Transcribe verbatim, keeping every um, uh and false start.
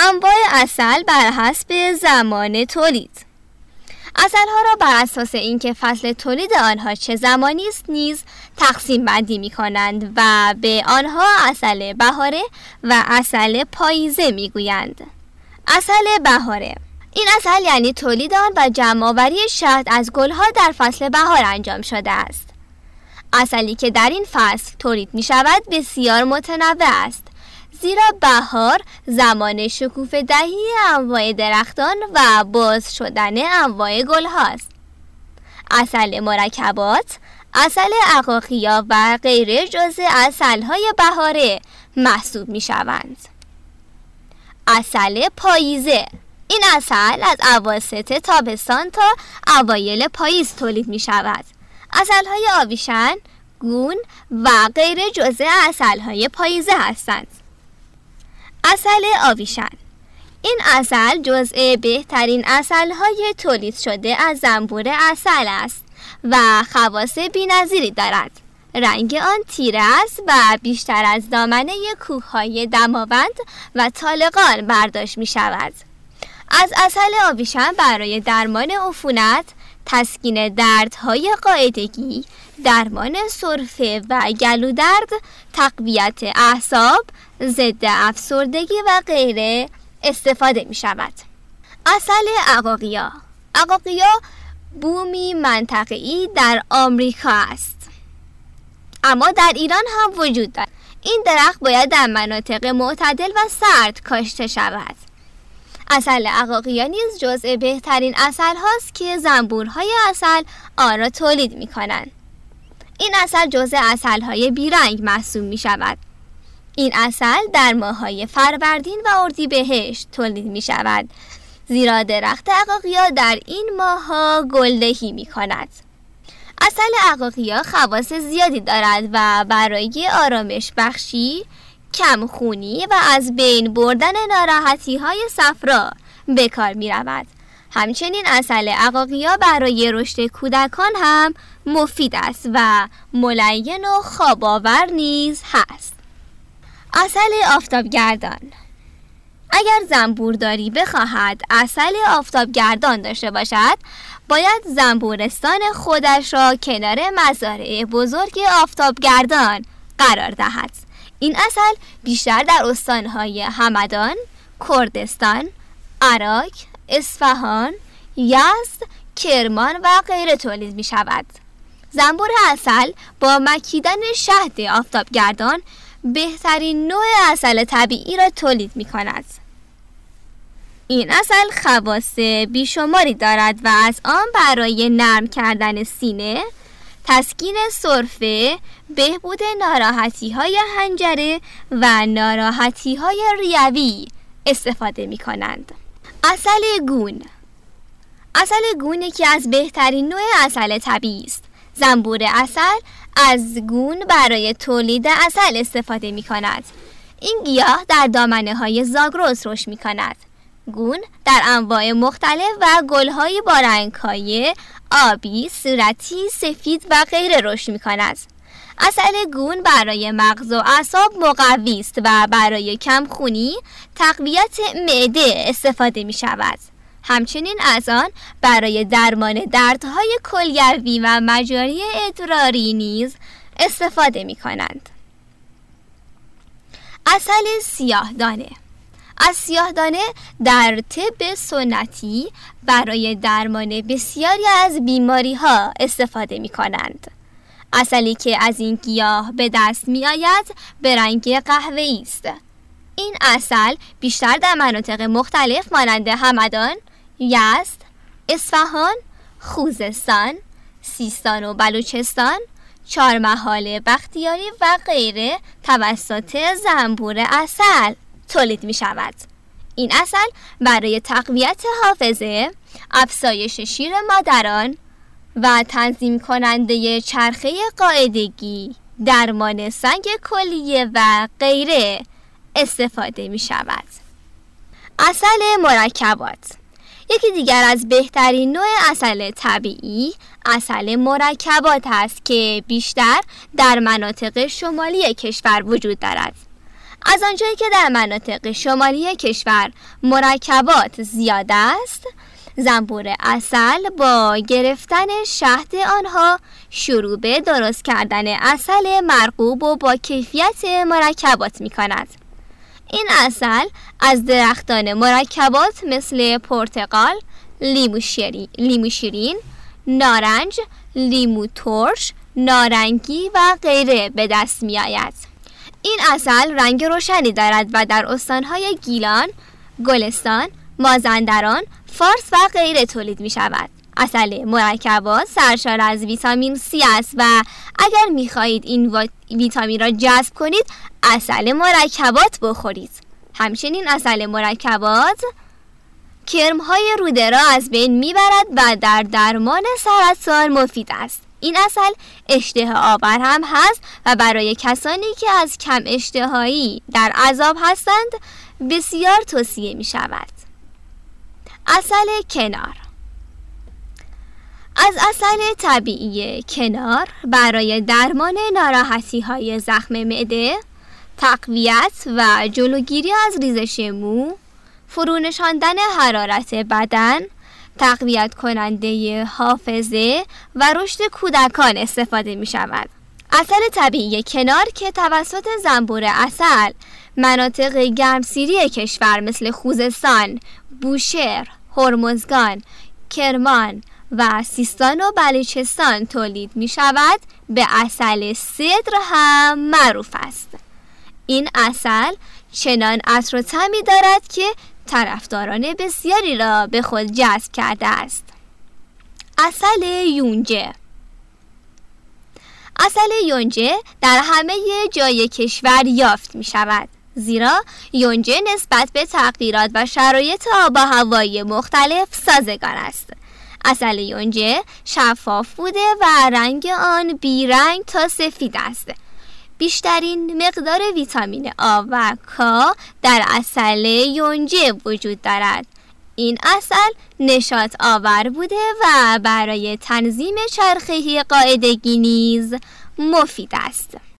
انواع عسل بر حسب زمان تولید. عسل‌ها را بر اساس اینکه فصل تولید آنها چه زمانی است نیز تقسیم بندی می‌کنند و به آنها عسل بهاره و عسل پاییزه می‌گویند. عسل بهاره، این عسل یعنی تولید آن و جمع‌آوری شهد از گل‌ها در فصل بهار انجام شده است. عسلی که در این فصل تولید می‌شود بسیار متنوع است، زیرا بهار زمان شکوفه دهی انواع درختان و باز شدن انواع گل هاست. عسل مرکبات، عسل عقاقیا و غیره جزء عسل های بهاره محسوب می شوند. عسل پاییزه، این عسل از اواسط تابستان تا اوایل پاییز تولید می شود. عسل های آویشن، گون و غیره جزء عسل های پاییزه هستند. عسل آویشن، این عسل جزء بهترین عسل‌های تولید شده از زنبور عسل است و خواص بی‌نظیری دارد. رنگ آن تیره است و بیشتر از دامنه کوه‌های دماوند و طالقان برداشت می شود. از عسل آویشن برای درمان عفونت، تسکین دردهای قاعدگی، درمان سرفه و گلودرد، تقویت اعصاب، ضد افسردگی و غیره استفاده می شود. عسل عقاقیا، عقاقیا بومی منطقه‌ای در آمریکا است، اما در ایران هم وجود دارد. این درخت باید در مناطق معتدل و سرد کاشته شود. عسل عقاقیا نیز جزء بهترین عسل هاست که زنبورهای عسل آن را تولید می کنند. این عسل جزء عسل های بیرنگ محسوب می شود. این عسل در ماه‌های فروردین و اردیبهشت تولید می شود، زیرا درخت عقاقیا در این ماه‌ها گلدهی می کند. عسل عقاقیا خواص زیادی دارد و برای آرامش بخشی، کم خونی و از بین بردن ناراحتی های صفرا به کار می رود. همچنین عسل عقاقیا برای رشد کودکان هم مفید است و ملین و خواب‌آور نیز هست. عسل آفتابگردان، اگر زنبورداری بخواهد عسل آفتابگردان داشته باشد، باید زنبورستان خودش را کنار مزارع بزرگ آفتابگردان قرار دهد. این عسل بیشتر در استانهای همدان، کردستان، عراق، اصفهان، یزد، کرمان و غیره تولید می شود. زنبور عسل با مکیدن شهد آفتابگردان بهترین نوع عسل طبیعی را تولید می کند. این عسل خواص بیشماری دارد و از آن برای نرم کردن سینه، تسکین سرفه، بهبود ناراحتی های حنجره و ناراحتی های ریوی استفاده می کنند. عسل گون، عسل گون یکی از بهترین نوع عسل طبیعی است. زنبور عسل از گون برای تولید عسل استفاده می کند. این گیاه در دامنه های زاگرس رشد می کند. گون در انواع مختلف و گل‌های با رنگ‌های آبی، صورتی، سفید و غیره رشد می کند. عسل گون برای مغز و اعصاب مقوی است و برای کمخونی، تقویت معده استفاده می شود. همچنین از آن برای درمان دردهای کلیوی و مجاری ادراری نیز استفاده می کنند. عسل سیاهدانه، از سیاهدانه در طب سنتی برای درمان بسیاری از بیماری ها استفاده می کنند. عسلی که از این گیاه به دست می آید به رنگ قهوه‌ای است. این عسل بیشتر در مناطق مختلف مانند همدان، یزد، اصفهان، خوزستان، سیستان و بلوچستان، چهارمحال بختیاری و غیره توسط زنبور عسل تولید می شود. این عسل برای تقویت حافظه، افزایش شیر مادران و تنظیم کننده چرخه قاعدگی، درمان سنگ کلیه و غیره استفاده می شود. عسل مرکبات، یکی دیگر از بهترین نوع عسل طبیعی عسل مرکبات است که بیشتر در مناطق شمالی کشور وجود دارد. از آنجایی که در مناطق شمالی کشور مرکبات زیاد است، زنبور عسل با گرفتن شهد آنها شروع به درست کردن عسل مرغوب و با کیفیت مرکبات می کند. این عسل از درختان مرکبات مثل پرتقال، لیمو شیرین، لیمو شیرین، نارنج، لیمو ترش، نارنگی و غیره به دست می آید. این عسل رنگ روشنی دارد و در استانهای گیلان، گلستان، مازندران، فارس و غیره تولید می شود. عسل مرکبات سرشار از ویتامین سی است و اگر می خواهید این ویتامین را جذب کنید، عسل مرکبات بخورید. همچنین عسل مرکبات کرم‌های روده را از بین میبرد و در درمان سرطان مفید است. این عسل اشتها آور هم هست و برای کسانی که از کم اشتهایی در عذاب هستند بسیار توصیه می شود. عسل کنار. از عسل طبیعی کنار برای درمان ناراحتی های زخم معده، تقویت و جلوگیری از ریزش مو، فرونشاندن حرارت بدن، تقویت کننده حافظه و رشد کودکان استفاده می شود. عسل طبیعی کنار که توسط زنبور عسل مناطق گرمسیری کشور مثل خوزستان، بوشهر، هرمزگان، کرمان و سیستان و بلوچستان تولید می شود به عسل سدر هم معروف است. این عسل چنان عطر و طعمی دارد که طرفداران بسیاری را به خود جذب کرده است. عسل یونجه. عسل یونجه در همه جای کشور یافت می شود، زیرا یونجه نسبت به تغییرات و شرایط آب و هوایی مختلف سازگار است. عسل یونجه شفاف بوده و رنگ آن بیرنگ تا سفید است. بیشترین مقدار ویتامین آ و کا در عسل یونجه وجود دارد. این عسل نشاط آور بوده و برای تنظیم چرخه قاعدگی نیز مفید است.